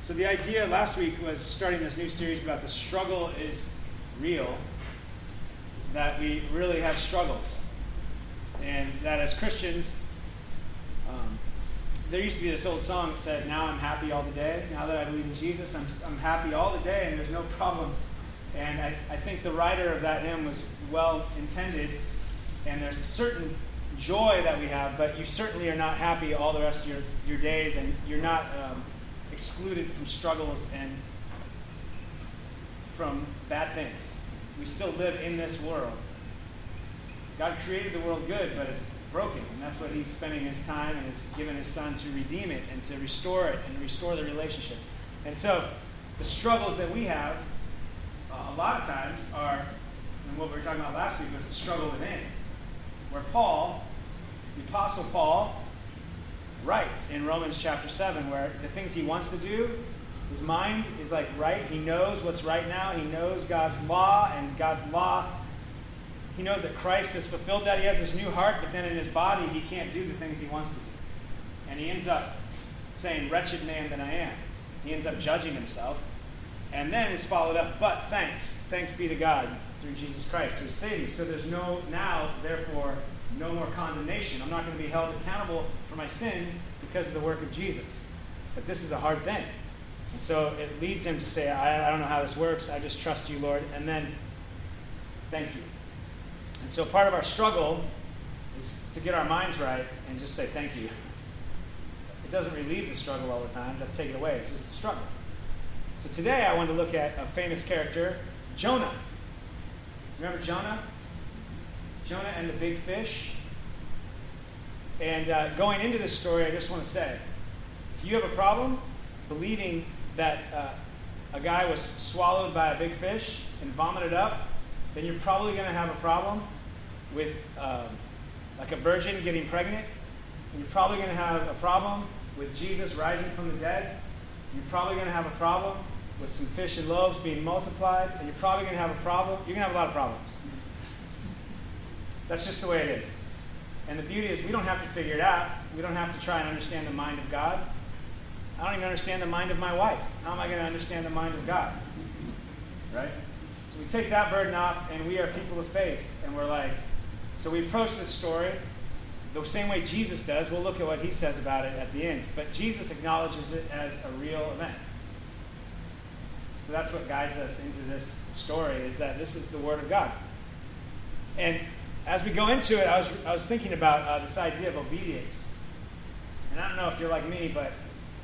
So the idea last week was starting this new series about the struggle is real, that we really have struggles. And that as Christians, there used to be this old song that said, now I'm happy all the day. Now that I believe in Jesus, I'm happy all the day and there's no problems. And I think the writer of that hymn was well intended, and there's a certain joy that we have, but you certainly are not happy all the rest of your days, and you're not excluded from struggles and from bad things. We still live in this world. God created the world good, but it's broken, and that's what he's spending his time and has given his son to redeem it and to restore it and restore the relationship. And so the struggles that we have a lot of times are, and what we were talking about last week was the struggle within, where Paul, the Apostle Paul, writes in Romans chapter 7, where the things he wants to do, his mind is like right. He knows what's right now. He knows God's law, and God's law, he knows that Christ has fulfilled that. He has this new heart, but then in his body, he can't do the things he wants to do. And he ends up saying, wretched man that I am. He ends up judging himself. And then it's followed up, but thanks be to God through Jesus Christ, who has saved me. So there's therefore, no more condemnation. I'm not going to be held accountable for my sins because of the work of Jesus. But this is a hard thing. And so it leads him to say, I don't know how this works. I just trust you, Lord. And then, thank you. And so part of our struggle is to get our minds right and just say thank you. It doesn't relieve the struggle all the time. It doesn't take it away. It's just a struggle. So today I want to look at a famous character, Jonah. Remember Jonah? Jonah and the big fish. And going into this story, I just want to say, if you have a problem believing that a guy was swallowed by a big fish and vomited up, then you're probably going to have a problem with like a virgin getting pregnant. And you're probably going to have a problem with Jesus rising from the dead. You're probably going to have a problem with some fish and loaves being multiplied. And you're probably going to have a problem. You're going to have a lot of problems. That's just the way it is. And the beauty is we don't have to figure it out. We don't have to try and understand the mind of God. I don't even understand the mind of my wife. How am I going to understand the mind of God? Right? So we take that burden off, and we are people of faith. And we're like, so we approach this story the same way Jesus does. We'll look at what he says about it at the end. But Jesus acknowledges it as a real event. So that's what guides us into this story, is that this is the Word of God. And as we go into it, I was thinking about this idea of obedience. And I don't know if you're like me, but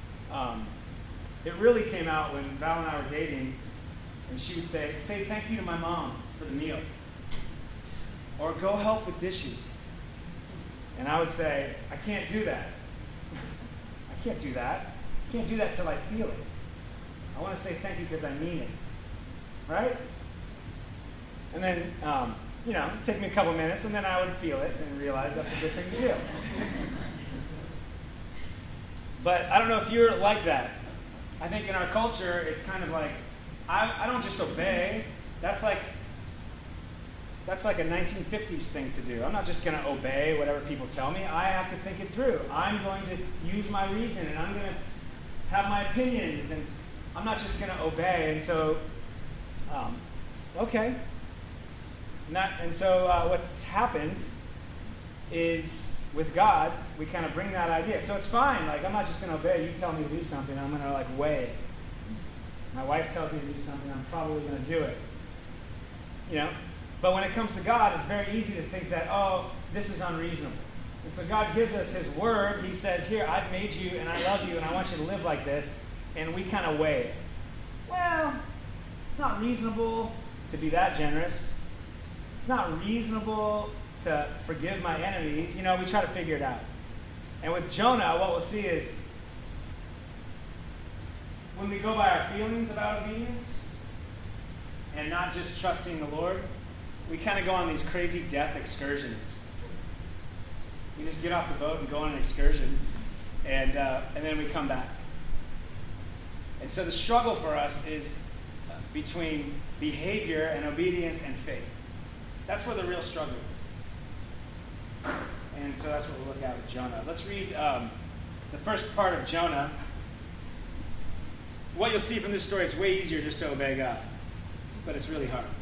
it really came out when Val and I were dating, and she would say thank you to my mom for the meal. Or go help with dishes. And I would say, I can't do that. I can't do that. I can't do that till I feel it. I want to say thank you because I mean it. Right? And then, it'd take me a couple minutes, and then I would feel it and realize that's a good thing to do. But I don't know if you're like that. I think in our culture, it's kind of like, I don't just obey. That's like a 1950s thing to do. I'm not just going to obey whatever people tell me. I have to think it through. I'm going to use my reason, and I'm going to have my opinions, and I'm not just going to obey. And so, okay. And so what's happened is with God, we kind of bring that idea. So it's fine. Like, I'm not just going to obey. You tell me to do something, I'm going to weigh it. My wife tells me to do something, I'm probably going to do it. But when it comes to God, it's very easy to think that, this is unreasonable. And so God gives us his word. He says, here, I've made you, and I love you, and I want you to live like this. And we kind of weigh it. Well, it's not reasonable to be that generous. It's not reasonable to forgive my enemies. We try to figure it out. And with Jonah, what we'll see is when we go by our feelings about obedience and not just trusting the Lord, we kind of go on these crazy death excursions. We just get off the boat and go on an excursion, and then we come back. And so the struggle for us is between behavior and obedience and faith. That's where the real struggle is. And so that's what we'll look at with Jonah. Let's read the first part of Jonah. what you'll see from this story, it's way easier just to obey God. But it's really hard.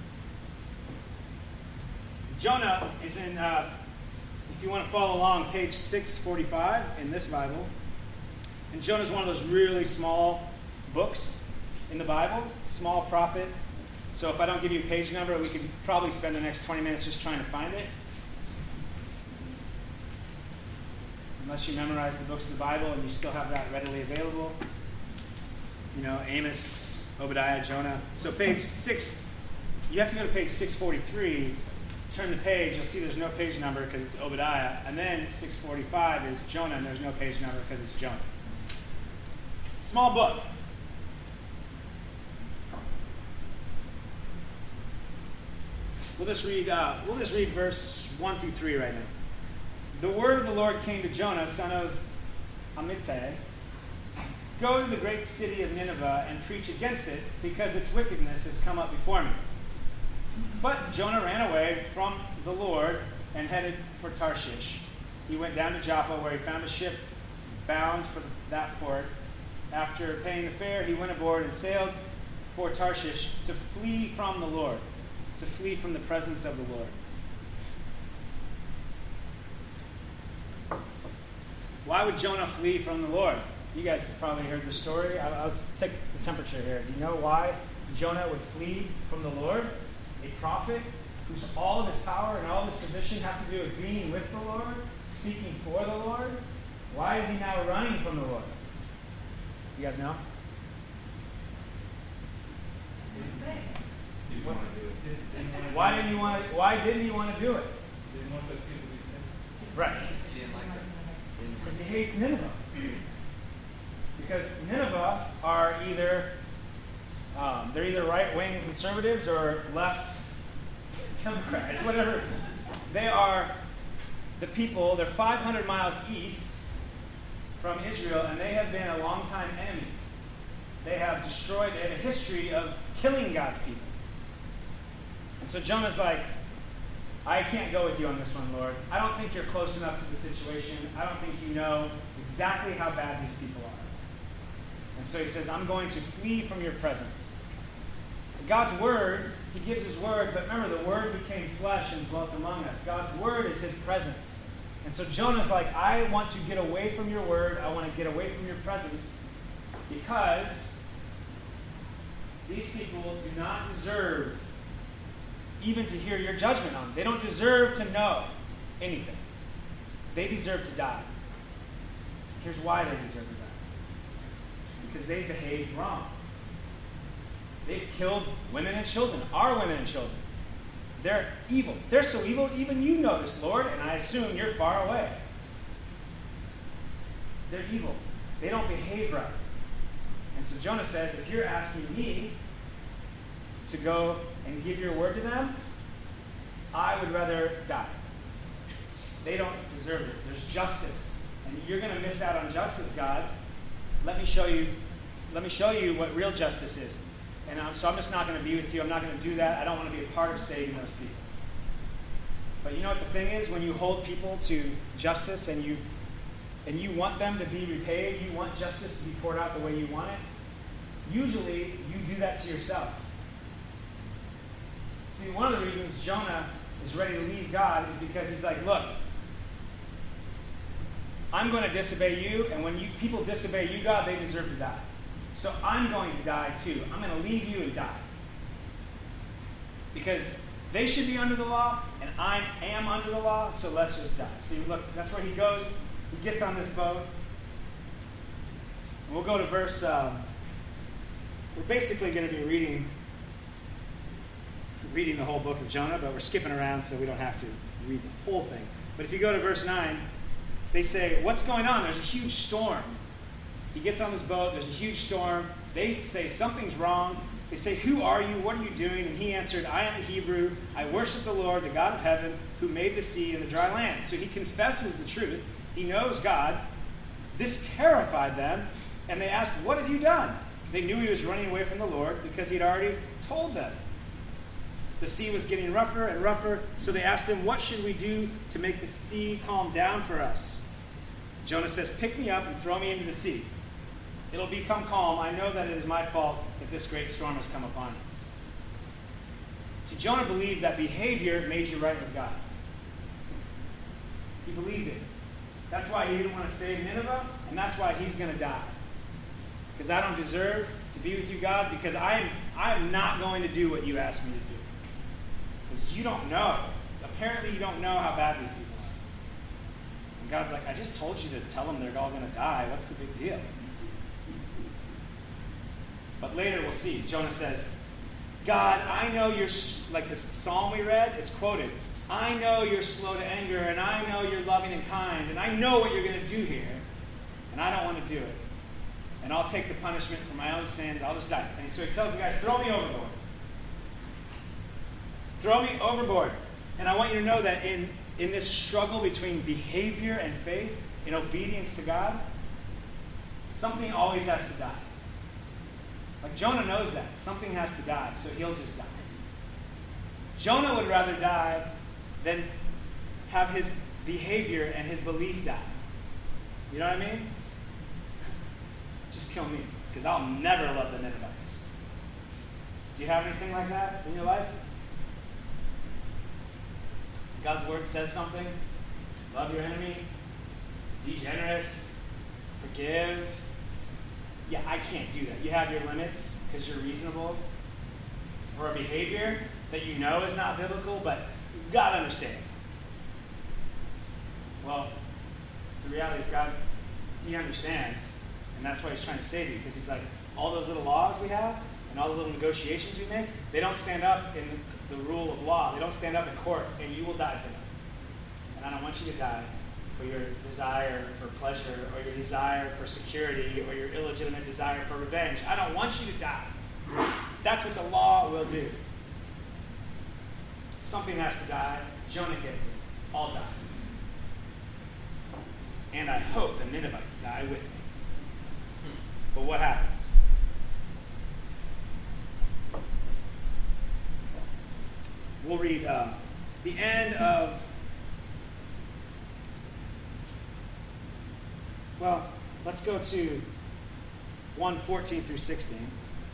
Jonah is in, if you want to follow along, page 645 in this Bible. And Jonah is one of those really small books in the Bible, small prophet. So if I don't give you a page number, we could probably spend the next 20 minutes just trying to find it. Unless you memorize the books of the Bible and you still have that readily available. You know, Amos, Obadiah, Jonah. So page 6, you have to go to page 643. Turn the page, you'll see there's no page number because it's Obadiah. And then 645 is Jonah, and there's no page number because it's Jonah. Small book. We'll just read verse 1 through 3 right now. The word of the Lord came to Jonah, son of Amittai. Go to the great city of Nineveh and preach against it, because its wickedness has come up before me. But Jonah ran away from the Lord and headed for Tarshish. He went down to Joppa, where he found a ship bound for that port. After paying the fare, he went aboard and sailed for Tarshish to flee from the Lord, to flee from the presence of the Lord. Why would Jonah flee from the Lord? You guys have probably heard the story. I'll take the temperature here. Do you know why Jonah would flee from the Lord? A prophet whose all of his power and all of his position have to do with being with the Lord, speaking for the Lord. Why is he now running from the Lord? You guys know? Didn't want to do it. Why didn't he want to do it? Didn't want those people to be saved. Right. He didn't like that. Because he hates Nineveh. Because Nineveh are either they're either right-wing conservatives or left Democrats, whatever. They are the people. They're 500 miles east from Israel, and they have been a long-time enemy. They have destroyed. They have a history of killing God's people. And so Jonah's like, I can't go with you on this one, Lord. I don't think you're close enough to the situation. I don't think you know exactly how bad these people are. And so he says, I'm going to flee from your presence. God's word, he gives his word, but remember, the word became flesh and dwelt among us. God's word is his presence. And so Jonah's like, I want to get away from your word. I want to get away from your presence, because these people do not deserve even to hear your judgment on them. They don't deserve to know anything. They deserve to die. Here's why they deserve to die. Because they behaved wrong. They've killed women and children, our women and children. They're evil. They're so evil, even you know this, Lord, and I assume you're far away. They're evil. They don't behave right. And so Jonah says, if you're asking me to go and give your word to them, I would rather die. They don't deserve it. There's justice. And you're going to miss out on justice, God. Let me show you what real justice is. And so I'm just not going to be with you. I'm not going to do that. I don't want to be a part of saving those people. But you know what the thing is? When you hold people to justice and you want them to be repaid, you want justice to be poured out the way you want it, usually you do that to yourself. See, one of the reasons Jonah is ready to leave God is because he's like, look, I'm going to disobey you, and when people disobey you, God, they deserve to die. So I'm going to die too. I'm going to leave you and die. Because they should be under the law, and I am under the law, so let's just die. See, look, that's where he goes. He gets on this boat. We'll go to verse, we're basically going to be reading the whole book of Jonah, but we're skipping around so we don't have to read the whole thing. But if you go to verse 9, they say, what's going on? There's a huge storm. He gets on this boat. There's a huge storm. They say, something's wrong. They say, who are you? What are you doing? And he answered, I am a Hebrew. I worship the Lord, the God of heaven, who made the sea and the dry land. So he confesses the truth. He knows God. This terrified them, and they asked, what have you done? They knew he was running away from the Lord because he'd already told them. The sea was getting rougher and rougher, so they asked him, what should we do to make the sea calm down for us? Jonah says, pick me up and throw me into the sea. It'll become calm. I know that it is my fault that this great storm has come upon you. See, Jonah believed that behavior made you right with God. He believed it. That's why he didn't want to save Nineveh, and that's why he's going to die. Because I don't deserve to be with you, God, because I am not going to do what you asked me to do. Because you don't know. Apparently you don't know how bad these people are. And God's like, I just told you to tell them they're all going to die. What's the big deal? But later we'll see. Jonah says, God, I know you're, like the psalm we read, it's quoted, I know you're slow to anger, and I know you're loving and kind, and I know what you're going to do here, and I don't want to do it. And I'll take the punishment for my own sins. I'll just die. And so he tells the guys, throw me overboard. Throw me overboard. And I want you to know that in this struggle between behavior and faith, in obedience to God, something always has to die. Like Jonah knows that. Something has to die, so he'll just die. Jonah would rather die than have his behavior and his belief die. You know what I mean? Just kill me, because I'll never love the Ninevites. Do you have anything like that in your life? God's word says something. Love your enemy. Be generous. Forgive. Yeah, I can't do that. You have your limits because you're reasonable. For a behavior that you know is not biblical, but God understands. Well, the reality is God, he understands. And that's why he's trying to save you. Because he's like, all those little laws we have and all the little negotiations we make, they don't stand up in the rule of law. They don't stand up in court, and you will die for them. And I don't want you to die for your desire for pleasure, or your desire for security, or your illegitimate desire for revenge. I don't want you to die. That's what the law will do. Something has to die. Jonah gets it. I'll die. And I hope the Ninevites die with me. But what happens? We'll read the end of, well, let's go to 1:14 through 16.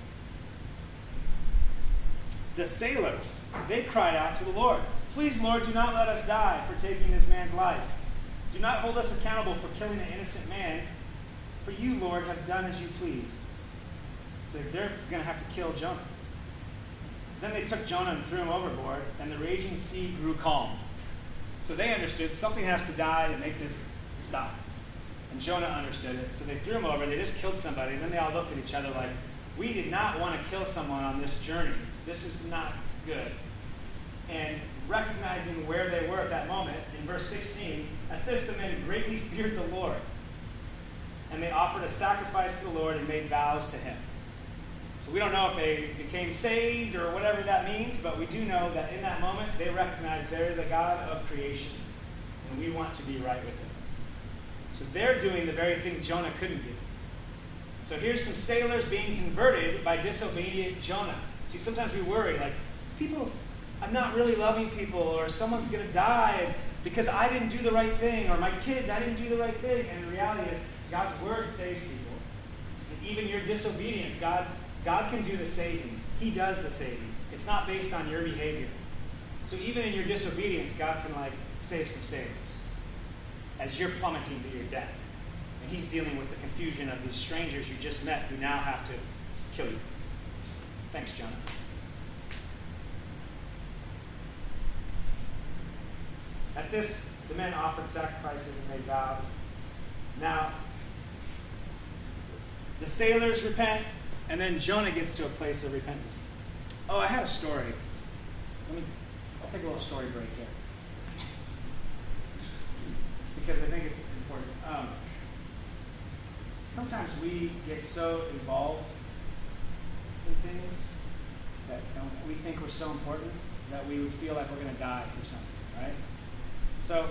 The sailors, they cried out to the Lord, "Please, Lord, do not let us die for taking this man's life. Do not hold us accountable for killing an innocent man. For you, Lord, have done as you pleased." So they're going to have to kill Jonah. Then they took Jonah and threw him overboard, and the raging sea grew calm. So they understood something has to die to make this stop. And Jonah understood it. So they threw him over. They just killed somebody. And then they all looked at each other like, we did not want to kill someone on this journey. This is not good. And recognizing where they were at that moment, in verse 16, at this the men greatly feared the Lord. And they offered a sacrifice to the Lord and made vows to him. So we don't know if they became saved or whatever that means, but we do know that in that moment they recognized there is a God of creation, and we want to be right with him. So they're doing the very thing Jonah couldn't do. So here's some sailors being converted by disobedient Jonah. See, sometimes we worry, like, I'm not really loving people, or someone's going to die because I didn't do the right thing, or my kids, I didn't do the right thing. And the reality is, God's word saves people. And even your disobedience, God can do the saving. He does the saving. It's not based on your behavior. So even in your disobedience, God can save some sailors as you're plummeting to your death. And he's dealing with the confusion of these strangers you just met who now have to kill you. Thanks, Jonah. At this, the men offered sacrifices and made vows. Now, the sailors repent, and then Jonah gets to a place of repentance. Oh, I had a story. I'll take a little story break here, because I think it's important. Sometimes we get so involved in things that we think we're so important that we would feel like we're going to die for something, right? So,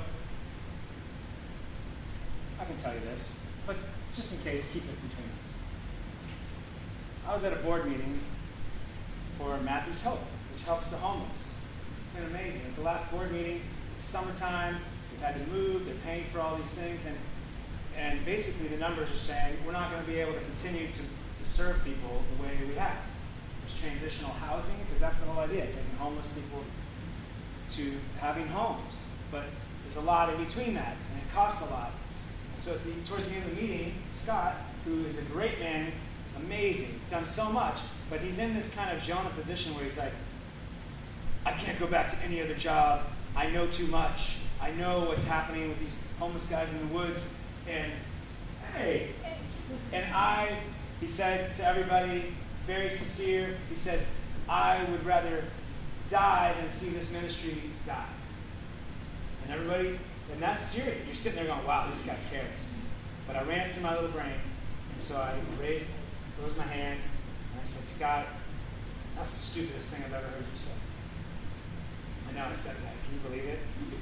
I can tell you this, but just in case, keep it between us. I was at a board meeting for Matthew's Hope, which helps the homeless. It's been amazing. At the last board meeting, it's summertime, they've had to move, they're paying for all these things, and And basically the numbers are saying we're not going to be able to continue to serve people the way we have. There's transitional housing, because that's the whole idea, taking homeless people to having homes. But there's a lot in between that, and it costs a lot. So towards the end of the meeting, Scott, who is a great man, amazing, he's done so much, but he's in this kind of Jonah position where he's like, I can't go back to any other job. I know too much. I know what's happening with these homeless guys in the woods. And hey, he said to everybody, very sincere, he said, I would rather die than see this ministry die. And everybody, and that's serious. You're sitting there going, wow, this guy cares. But I ran it through my little brain, and so I rose my hand, and I said, Scott, that's the stupidest thing I've ever heard you say. I know I said that. Can you believe it?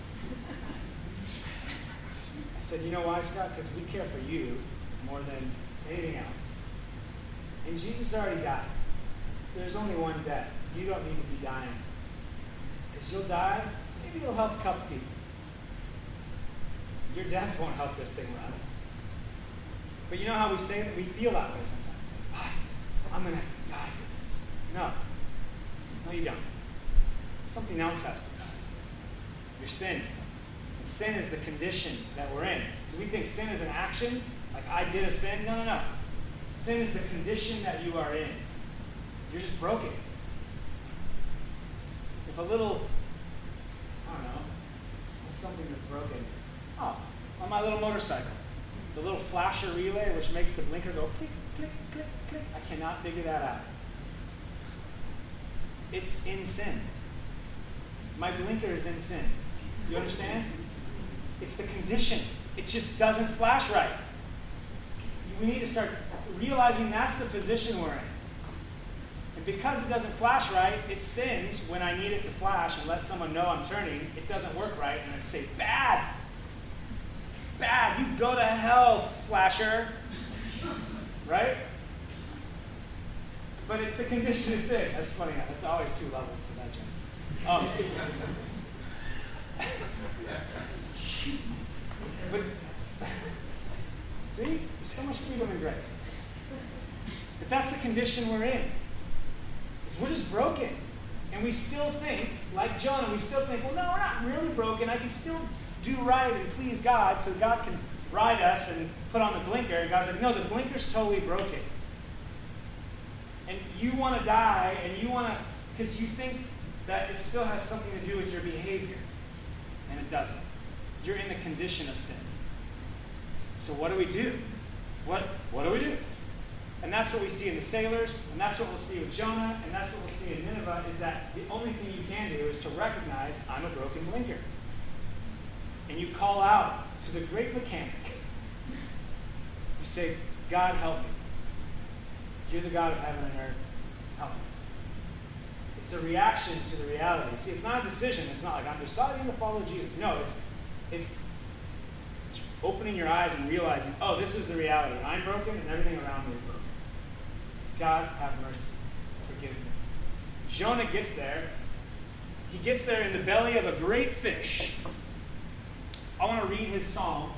I said, you know why, Scott? Because we care for you more than anything else. And Jesus already died. There's only one death. You don't need to be dying. Because you'll die, maybe you'll help a couple people. Your death won't help this thing run. But you know how we say that? We feel that way sometimes. Like, I'm going to have to die for this. No, you don't. Something else has to die. Your sin. And sin is the condition that we're in. So we think sin is an action, like I did a sin. No. Sin is the condition that you are in. You're just broken. If a little, I don't know, what's something that's broken? Oh, on my little motorcycle. The little flasher relay, which makes the blinker go click, click, click, click. I cannot figure that out. It's in sin. My blinker is in sin. Do you understand? It's the condition. It just doesn't flash right. We need to start realizing that's the position we're in. And because it doesn't flash right, it sins when I need it to flash and let someone know I'm turning. It doesn't work right, and I say, bad. Bad. You go to hell, flasher. Right? But it's the condition it's in. That's funny. That's always two levels to that joke. But, see? There's so much freedom and grace. But that's the condition we're in. Is we're just broken. And we still think, like Jonah, we still think, well, no, we're not really broken. I can still do right and please God so God can ride us and put on the blinker. And God's like, no, the blinker's totally broken. And you want to die, and you want to, because you think that it still has something to do with your behavior. And it doesn't. You're in the condition of sin. So what do we do? What do we do? And that's what we see in the sailors, and that's what we'll see with Jonah, and that's what we'll see in Nineveh, is that the only thing you can do is to recognize I'm a broken blinker. And you call out to the great mechanic. You say, God, help me. You're the God of heaven and earth. Help me. It's a reaction to the reality. See, it's not a decision. It's not like I'm deciding to follow Jesus. No, it's opening your eyes and realizing, oh, this is the reality. I'm broken and everything around me is broken. God, have mercy. Forgive me. Jonah gets there. He gets there in the belly of a great fish. I want to read his song.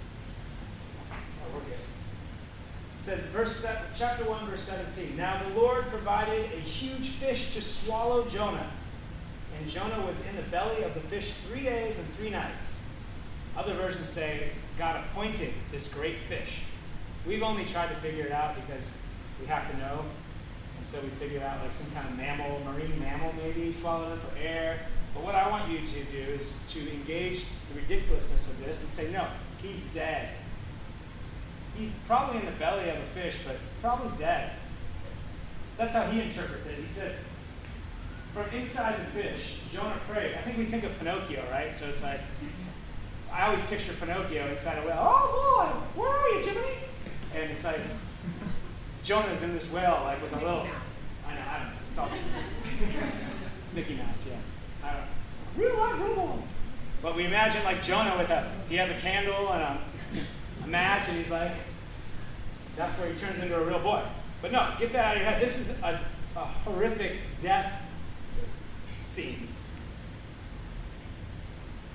Oh, we're good. It says, chapter 1, verse 17. Now the Lord provided a huge fish to swallow Jonah. And Jonah was in the belly of the fish 3 days and 3 nights. Other versions say God appointed this great fish. We've only tried to figure it out because we have to know. And so we figured out like some kind of mammal, marine mammal maybe, swallowed it for air. But what I want you to do is to engage the ridiculousness of this and say, no, he's dead. He's probably in the belly of a fish, but probably dead. That's how he interprets it. He says, from inside the fish, Jonah prayed. I think we think of Pinocchio, right? So it's like, I always picture Pinocchio inside a whale. Oh, boy, where are you, Jiminy? And it's like, Jonah's in this whale, like with a little... I don't know. It's all it's Mickey Mouse, yeah. I don't know. Real life. But we imagine like Jonah he has a candle and a match, and he's like, that's where he turns into a real boy. But no, get that out of your head. This is a horrific death scene.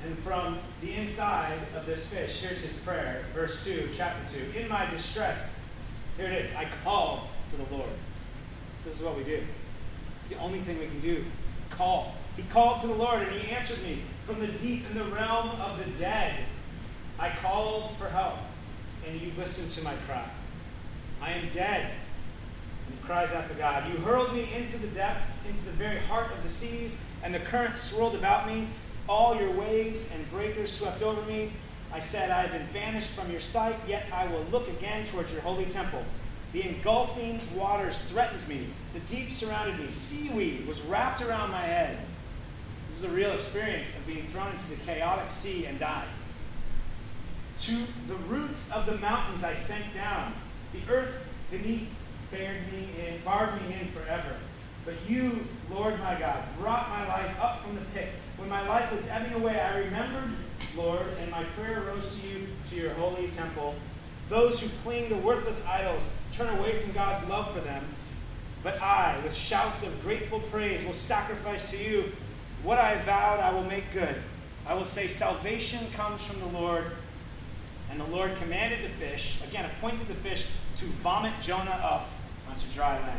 And from the inside of this fish, here's his prayer, verse 2, chapter 2. In my distress, here it is, I called to the Lord. This is what we do. It's the only thing we can do. It's call. He called to the Lord, and he answered me from the deep in the realm of the dead. I called for help, and you listened to my cry. I am dead. And he cries out to God. You hurled me into the depths, into the very heart of the seas, and the current swirled about me. All your waves and breakers swept over me. I said, I have been banished from your sight, yet I will look again towards your holy temple. The engulfing waters threatened me. The deep surrounded me. Seaweed was wrapped around my head. This is a real experience of being thrown into the chaotic sea and dying. To the roots of the mountains I sank down. The earth beneath barred me in forever. But you, Lord my God, brought my life up from the pit. When my life was ebbing away, I remembered, Lord, and my prayer rose to you, to your holy temple. Those who cling to worthless idols turn away from God's love for them. But I, with shouts of grateful praise, will sacrifice to you. What I vowed, I will make good. I will say, salvation comes from the Lord. And the Lord commanded the fish, again, appointed the fish, to vomit Jonah up onto dry land.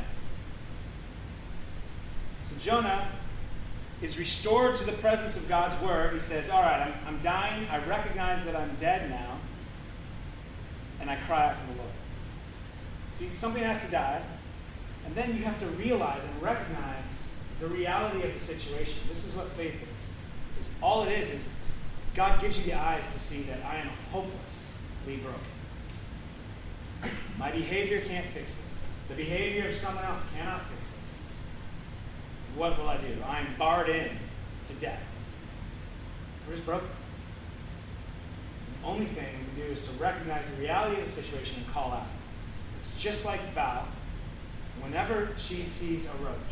So Jonah is restored to the presence of God's word. He says, all right, I'm dying. I recognize that I'm dead now. And I cry out to the Lord. See, something has to die. And then you have to realize and recognize the reality of the situation. This is what faith is. All it is God gives you the eyes to see that I am hopelessly broken. My behavior can't fix this. The behavior of someone else cannot fix this. What will I do? I am barred in to death. We're just broken. The only thing we can do is to recognize the reality of the situation and call out. It's just like Val. Whenever she sees a roach,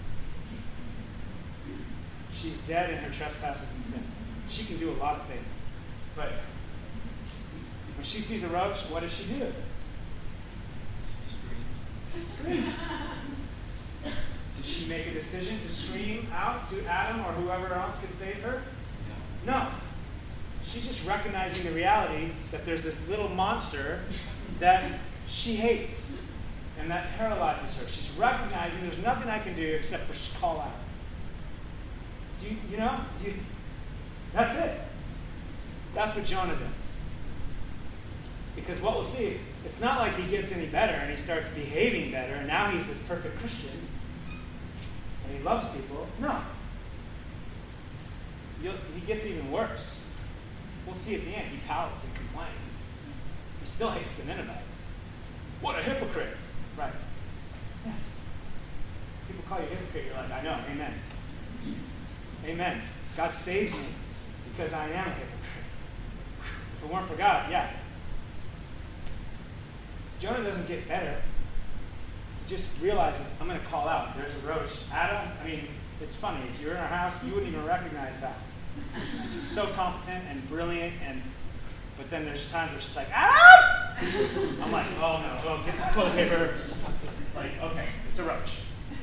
she's dead in her trespasses and sins. She can do a lot of things. But when she sees a roach, what does she do? She screams. Did she make a decision to scream out to Adam or whoever else could save her? No. She's just recognizing the reality that there's this little monster that she hates and that paralyzes her. She's recognizing there's nothing I can do except for call out. That's it. That's what Jonah does. Because what we'll see is it's not like he gets any better and he starts behaving better and now he's this perfect Christian and he loves people. No. He gets even worse. We'll see at the end. He pouts and complains. He still hates the Ninevites. What a hypocrite. Right. Yes. People call you a hypocrite. You're like, I know. Amen. Amen. God saves me because I am a hypocrite. If it weren't for God, yeah. Jonah doesn't get better. He just realizes, I'm going to call out. There's a roach. Adam, it's funny. If you're in our house, you wouldn't even recognize that. She's so competent and brilliant, but then there's times where she's like, Adam! I'm like, oh no, get toilet paper. Like, okay, it's a roach.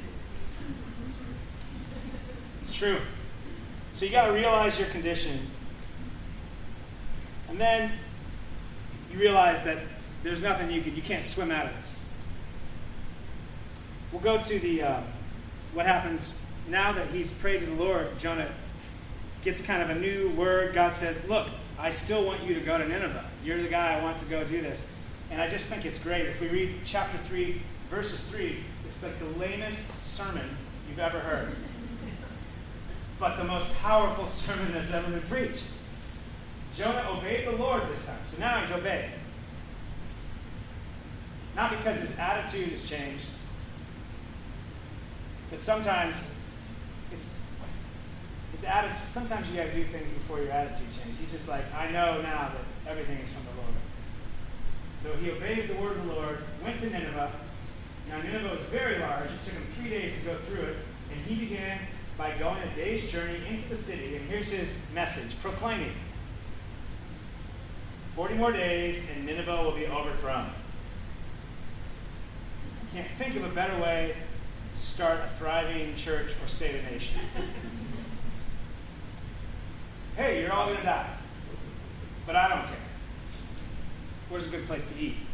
It's true. So you got to realize your condition. And then you realize that there's nothing you can't swim out of this. We'll go to what happens now that he's prayed to the Lord. Jonah gets kind of a new word. God says, look, I still want you to go to Nineveh. You're the guy I want to go do this. And I just think it's great. If we read chapter 3, verses 3, it's like the lamest sermon you've ever heard. But the most powerful sermon that's ever been preached. Jonah obeyed the Lord this time. So now he's obeyed. Not because his attitude has changed, but sometimes sometimes you got to do things before your attitude changes. He's just like, I know now that everything is from the Lord. So he obeys the word of the Lord, went to Nineveh. Now Nineveh was very large. It took him 3 days to go through it. And he began by going a day's journey into the city. And here's his message, proclaiming, 40 more days and Nineveh will be overthrown. I can't think of a better way to start a thriving church or save a nation. hey, you're all going to die. But I don't care. Where's a good place to eat?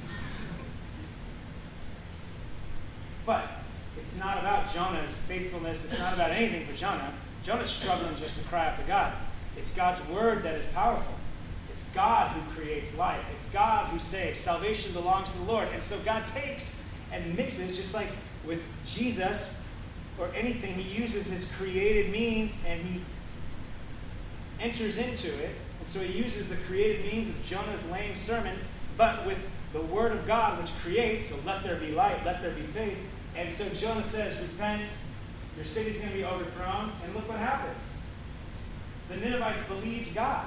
But it's not about Jonah's faithfulness. It's not about anything for Jonah. Jonah's struggling just to cry out to God. It's God's word that is powerful. It's God who creates life. It's God who saves. Salvation belongs to the Lord. And so God takes and mixes, just like with Jesus or anything, he uses his created means and he enters into it. And so he uses the created means of Jonah's lame sermon, but with the word of God, which creates, so let there be light, let there be faith. And so Jonah says, repent, your city's going to be overthrown. And look what happens. The Ninevites believed God.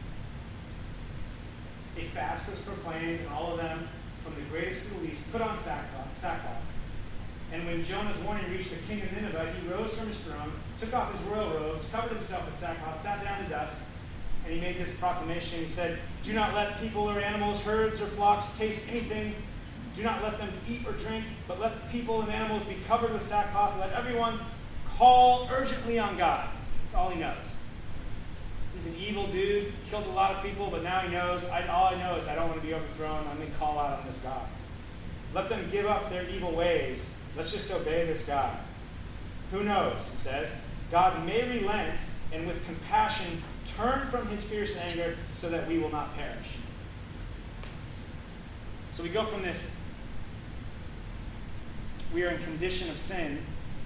A fast was proclaimed, and all of them, from the greatest to the least, put on sackcloth. And when Jonah's warning reached the king of Nineveh, he rose from his throne, took off his royal robes, covered himself with sackcloth, sat down to dust, and he made this proclamation. He said, do not let people or animals, herds or flocks taste anything. Do not let them eat or drink, but let the people and animals be covered with sackcloth. Let everyone call urgently on God. That's all he knows. He's an evil dude, killed a lot of people, but now he knows, all I know is I don't want to be overthrown. I'm going to call out on this God. Let them give up their evil ways. Let's just obey this God. Who knows, he says, God may relent and with compassion turn from his fierce anger so that we will not perish. So we go from this, we are in condition of sin,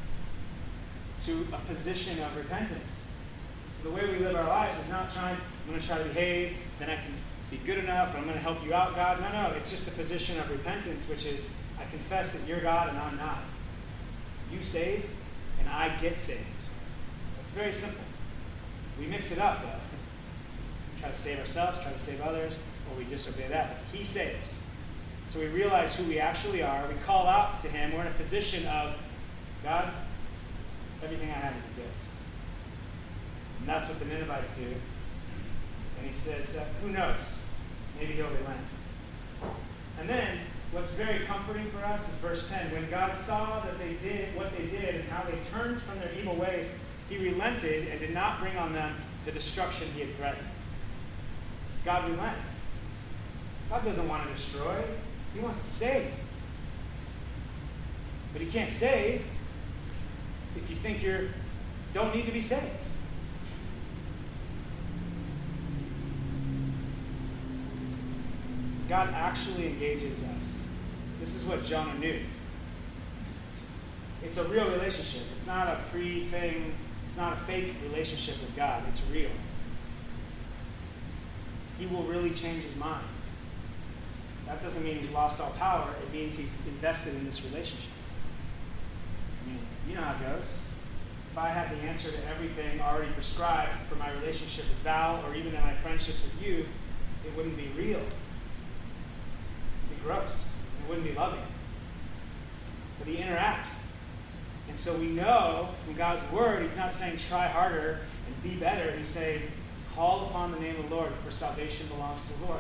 to a position of repentance. So the way we live our lives is not I'm going to try to behave, then I can be good enough, and I'm going to help you out, God. No, it's just a position of repentance, which is, I confess that you're God and I'm not. You save, and I get saved. It's very simple. We mix it up, though. We try to save ourselves, try to save others, or we disobey that. He saves. So we realize who we actually are. We call out to him. We're in a position of, God, everything I have is a gift. And that's what the Ninevites do. And he says, who knows? Maybe he'll relent. And then, what's very comforting for us is verse 10. When God saw that they did what they did and how they turned from their evil ways, he relented and did not bring on them the destruction he had threatened. God relents. God doesn't want to destroy. He wants to save. But he can't save if you think you don't need to be saved. God actually engages us. This is what Jonah knew. It's a real relationship. It's not a pre-thing. It's not a fake relationship with God. It's real. He will really change his mind. That doesn't mean he's lost all power. It means he's invested in this relationship. I mean, you know how it goes. If I had the answer to everything already prescribed for my relationship with Val, or even in my friendships with you, it wouldn't be real. It'd be gross. It wouldn't be loving. But he interacts. And so we know from God's word, he's not saying try harder and be better. He's saying call upon the name of the Lord, for salvation belongs to the Lord.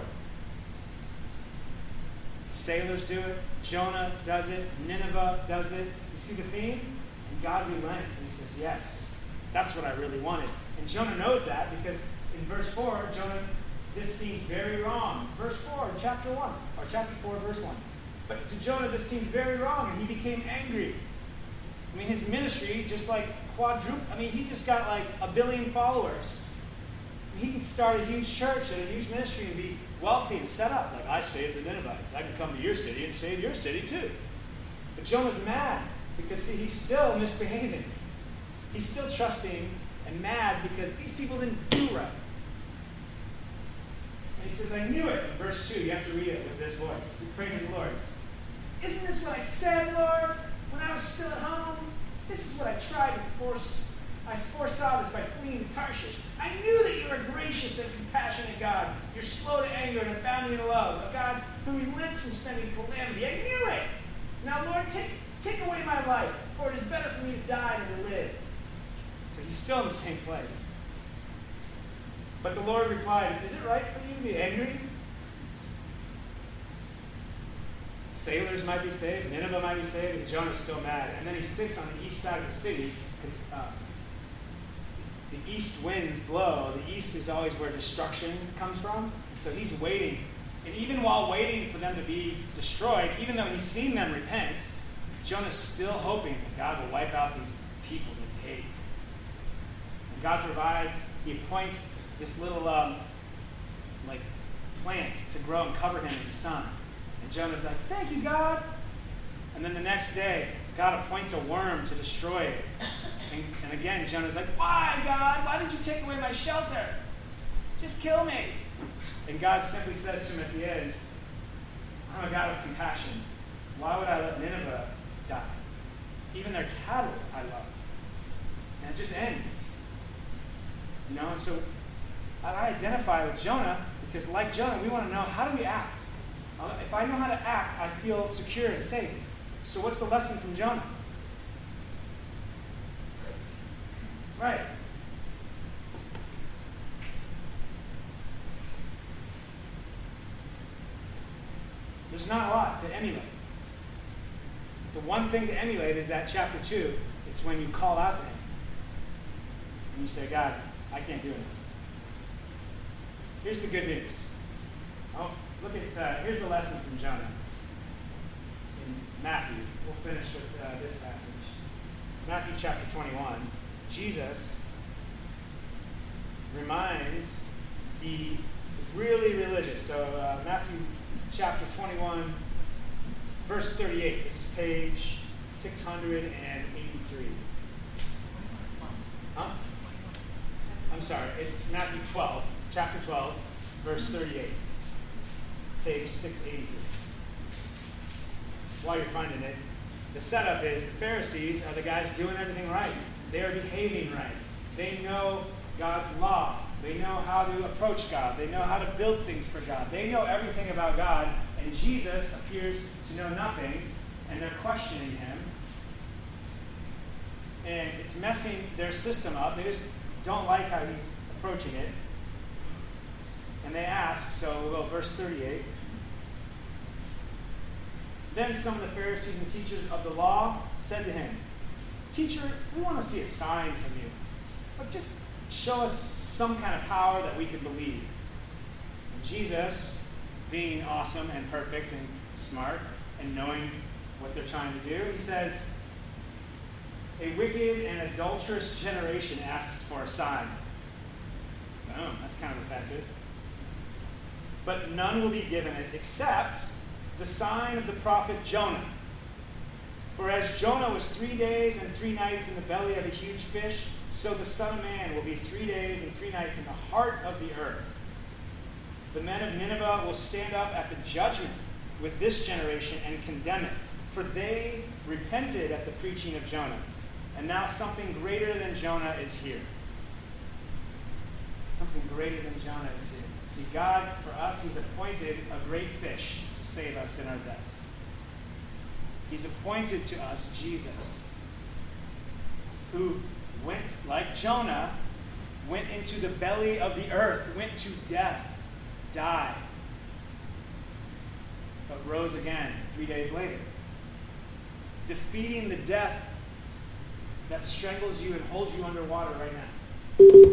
Sailors do it. Jonah does it. Nineveh does it. You see the theme? And God relents and he says, yes, that's what I really wanted. And Jonah knows that because in verse 4, this seemed very wrong. Verse 4, chapter 1, or chapter 4, verse 1. But to Jonah, this seemed very wrong, and he became angry. I mean, his ministry just like he just got like 1 billion followers. I mean, he could start a huge church and a huge ministry and be wealthy and set up. Like, I saved the Ninevites. I can come to your city and save your city too. But Jonah's mad because, see, he's still misbehaving. He's still trusting and mad because these people didn't do right. And he says, I knew it. In verse 2, you have to read it with this voice. You pray to the Lord. Isn't this what I said, Lord, when I was still at home? This is what I tried to force. I foresaw this by fleeing to Tarshish. I knew that you are a gracious and compassionate God. You're slow to anger and abounding in love. A God who relents from sending calamity. I knew it. Now, Lord, take away my life, for it is better for me to die than to live. So he's still in the same place. But the Lord replied, is it right for you to be angry? Sailors might be saved, Nineveh might be saved, and Jonah's still mad. And then he sits on the east side of the city because the east winds blow. The east is always where destruction comes from. And so he's waiting. And even while waiting for them to be destroyed, even though he's seen them repent, Jonah's still hoping that God will wipe out these people that he hates. And God provides, he appoints this little plant to grow and cover him in the sun. And Jonah's like, thank you, God. And then the next day, God appoints a worm to destroy it. And again, Jonah's like, why, God? Why did you take away my shelter? Just kill me. And God simply says to him at the end, I'm a God of compassion. Why would I let Nineveh die? Even their cattle I love. And it just ends. And so I identify with Jonah because like Jonah, we want to know, how do we act? If I know how to act, I feel secure and safe. So what's the lesson from Jonah? Right. There's not a lot to emulate. The one thing to emulate is that chapter 2. It's when you call out to him. And you say, God, I can't do enough. Here's the good news. Here's the lesson from Jonah. In Matthew, we'll finish with this passage. Matthew chapter 21. Jesus reminds the really religious. So Matthew chapter 21, verse 38. This is page 683. Huh? I'm sorry. It's Matthew 12, chapter 12, verse 38. Page 683. While you're finding it, the setup is the Pharisees are the guys doing everything right. They are behaving right. They know God's law. They know how to approach God. They know how to build things for God. They know everything about God, and Jesus appears to know nothing, and they're questioning him. And it's messing their system up. They just don't like how he's approaching it. And they ask, so we'll go verse 38. Then some of the Pharisees and teachers of the law said to him, Teacher, we want to see a sign from you. But just show us some kind of power that we could believe. And Jesus, being awesome and perfect and smart and knowing what they're trying to do, he says, a wicked and adulterous generation asks for a sign. Boom, that's kind of offensive. But none will be given it except the sign of the prophet Jonah. For as Jonah was 3 days and 3 nights in the belly of a huge fish, so the Son of Man will be 3 days and 3 nights in the heart of the earth. The men of Nineveh will stand up at the judgment with this generation and condemn it, for they repented at the preaching of Jonah. And now something greater than Jonah is here. Something greater than Jonah is here. See, God, for us, he's appointed a great fish to save us in our death. He's appointed to us Jesus, who went, like Jonah, went into the belly of the earth, went to death, died, but rose again 3 days later, defeating the death that strangles you and holds you underwater right now.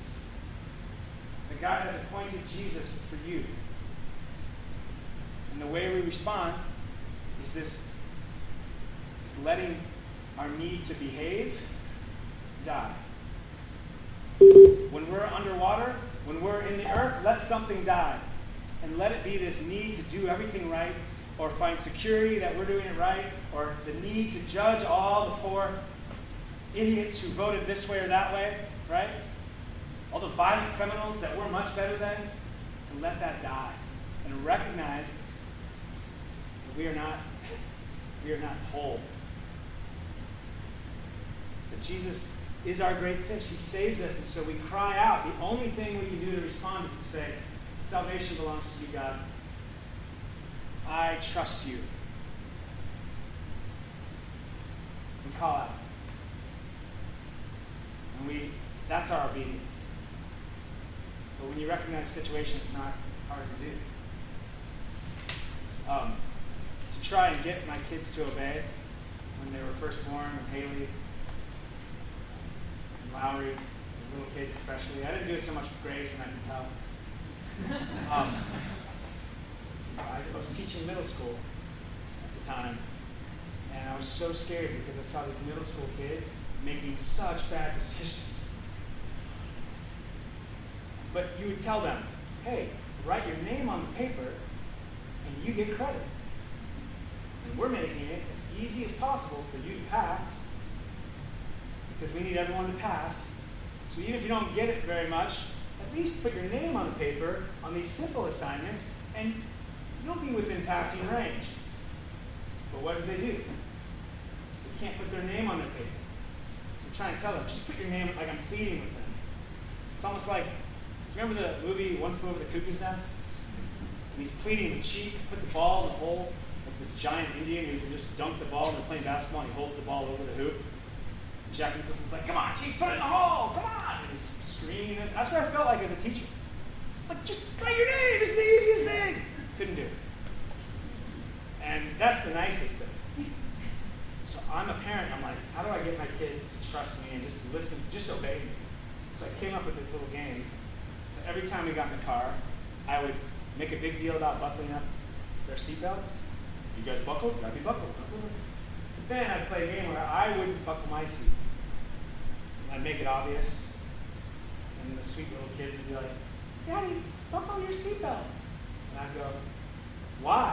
That God has appointed Jesus for you. And the way we respond is letting our need to behave die. When we're underwater, when we're in the earth, let something die. And let it be this need to do everything right, or find security that we're doing it right, or the need to judge all the poor idiots who voted this way or that way, right? All the violent criminals that we're much better than, to let that die. And recognize that we are not whole. That Jesus is our great fish. He saves us, and so we cry out. The only thing we can do to respond is to say, salvation belongs to you, God. I trust you. We call out. And that's our obedience. But when you recognize the situation, it's not hard to do. To try and get my kids to obey when they were first born, and Haley and Lowry, little kids especially. I didn't do it so much with Grace, and I can tell. I was teaching middle school at the time, and I was so scared because I saw these middle school kids making such bad decisions. But you would tell them, hey, write your name on the paper, and you get credit. And we're making it as easy as possible for you to pass, because we need everyone to pass. So even if you don't get it very much, at least put your name on the paper on these simple assignments, and you'll be within passing range. But what do? They can't put their name on their paper. So I'm trying to tell them, just put your name, like I'm pleading with them. It's almost like, do you remember the movie One Flew Over the Cuckoo's Nest? And he's pleading with Chief to put the ball in the hole, like this giant Indian who can just dunk the ball, and they're playing basketball, and he holds the ball over the hoop. And Jack Nicholson's like, come on, Chief, put it in the hole, come on! And he's screaming this. That's what I felt like as a teacher. Like, just write your name, it's the easiest thing. Couldn't do it. And that's the nicest thing. So I'm a parent, I'm like, how do I get my kids to trust me and just listen, just obey me? So I came up with this little game. Every time we got in the car, I would make a big deal about buckling up their seatbelts. You guys buckled? Gotta be buckled. Then I'd play a game where I wouldn't buckle my seat. And I'd make it obvious. And the sweet little kids would be like, Daddy, buckle your seatbelt. And I'd go, why?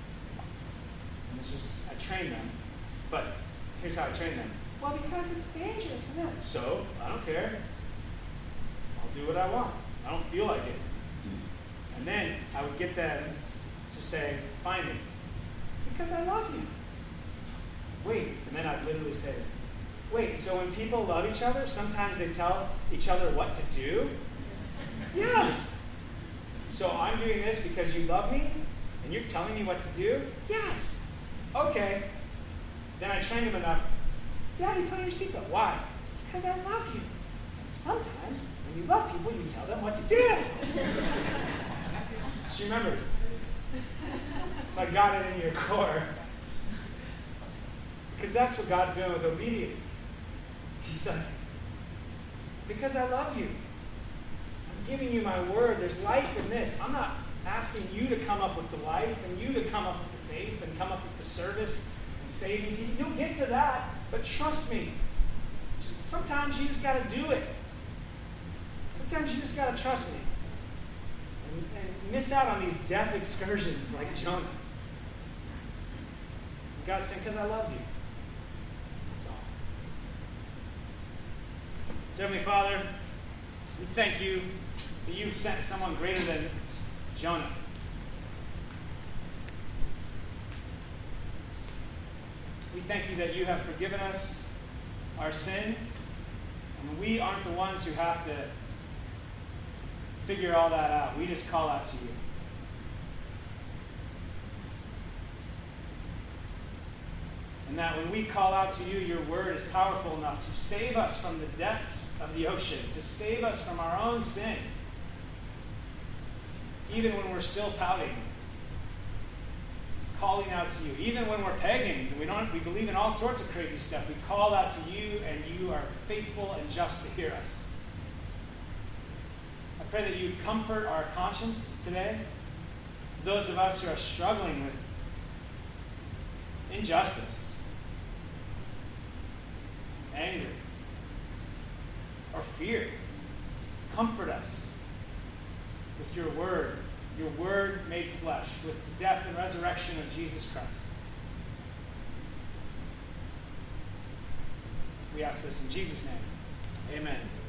And I trained them. But here's how I trained them. Well, because it's dangerous, isn't it? So, I don't care. I'll do what I want. I don't feel like it. And then I would get them to say, finally, because I love you. Wait, and then I'd literally say, wait, so when people love each other, sometimes they tell each other what to do? Yes! So I'm doing this because you love me, and you're telling me what to do? Yes! Okay. Then I trained him enough. Daddy, put on your seatbelt. Why? Because I love you. And sometimes, when you love people, you tell them what to do. She remembers. So I got it in your core. Because that's what God's doing with obedience. He's like, because I love you. I'm giving you my word. There's life in this. I'm not asking you to come up with the life and you to come up with the faith and come up with the service and saving people. You'll get to that, but trust me. Sometimes you just got to do it. Sometimes you just got to trust me. And miss out on these death excursions like Jonah. And God's saying, because I love you. That's all. Heavenly Father, we thank you that you sent someone greater than Jonah. We thank you that you have forgiven us our sins, and we aren't the ones who have to figure all that out. We just call out to you. And that when we call out to you, your word is powerful enough to save us from the depths of the ocean, to save us from our own sin, even when we're still pouting, calling out to you, even when we're pagans and we believe in all sorts of crazy stuff. We call out to you, and you are faithful and just to hear us. I pray that you comfort our conscience today. For those of us who are struggling with injustice, anger, or fear, comfort us with your word made flesh, with the death and resurrection of Jesus Christ. We ask this in Jesus' name. Amen.